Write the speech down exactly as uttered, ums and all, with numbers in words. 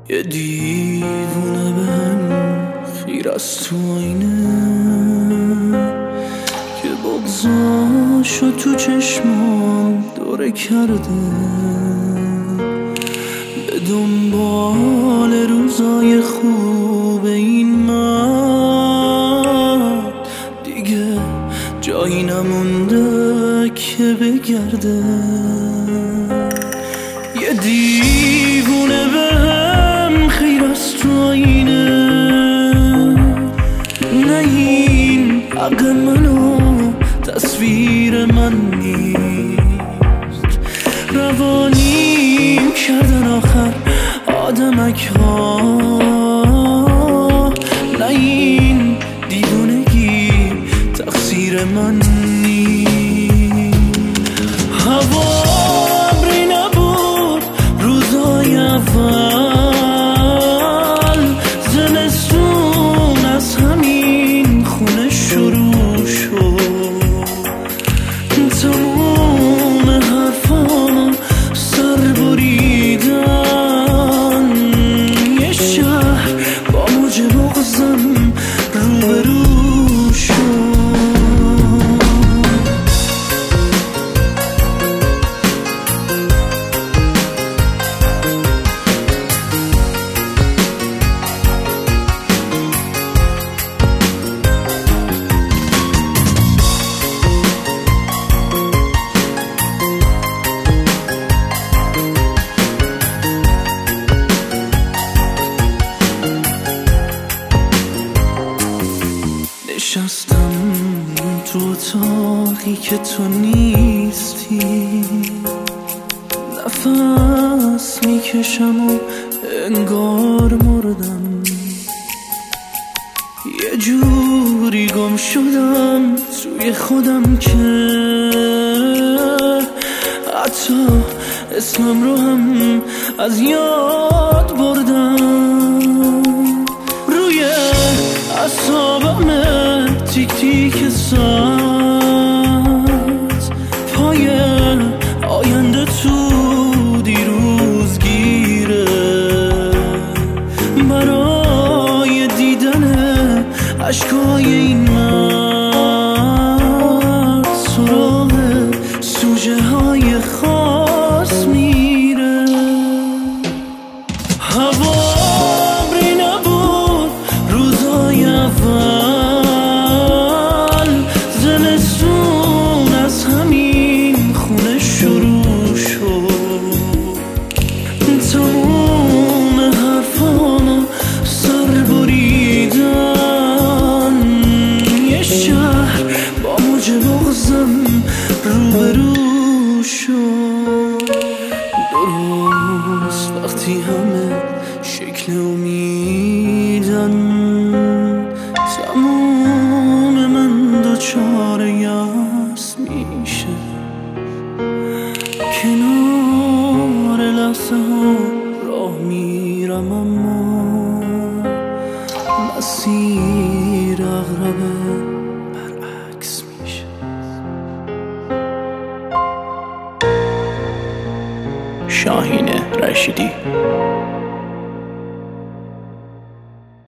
یه دیوونه به هم خیر از تو آینه که بغضاشو تو چشمام دوره کرده، به دنبال روزای خوب این من دیگه جایی نمونده که بگرده. یه دیوونه به هم خیر از تو آینه، نه این حق منو تصویر من نیست، روانیم کردن آخر آدمک ها، نه این دیوونگی تقصیر من نیست. هوا ابری نبود روزای اول، زمستون از همین خونه شروع شد، تموم حرفامو سر بریدن، یه شهر با موج بغضم روبرو شد. نشستم تو اتاقی که تو نیستی، نفس میکشم و انگار مردم، یه جوری گم شدم توی خودم که حتی اسمم رو هم از یاد بردم. روی اعصابم تیک تیک ساعت، پای آینده تو دیروز گیره، برای دیدن عشقای این مرد سراغ سوژه های خاص میره. هوا ابری نبود روزای اول، زمستون از همین خونه شروع شد، تموم حرفامو سر بریدن، یه شهر با موج بغضم روبرو شد. درست وقتی همه شکل امیدن، تموم من دوچار یأس میشه، کنار لحظه ها راه میرم اما مسیر اغربه برعکس میشه. شاهین رشیدی.